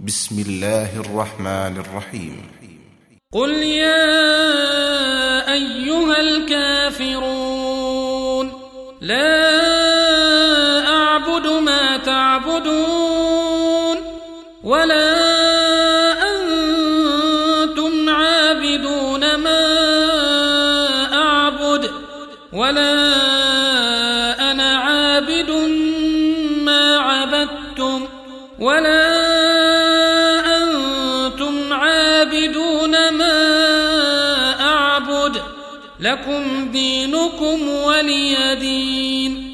بسم الله الرحمن الرحيم قل يا أيها الكافرون لا أعبد ما تعبدون ولا أنتم عابدون ما أعبد ولا أنا عابد ما عبدتم ولا أنتم عابدون ما أعبد لكم دينكم ولي دين.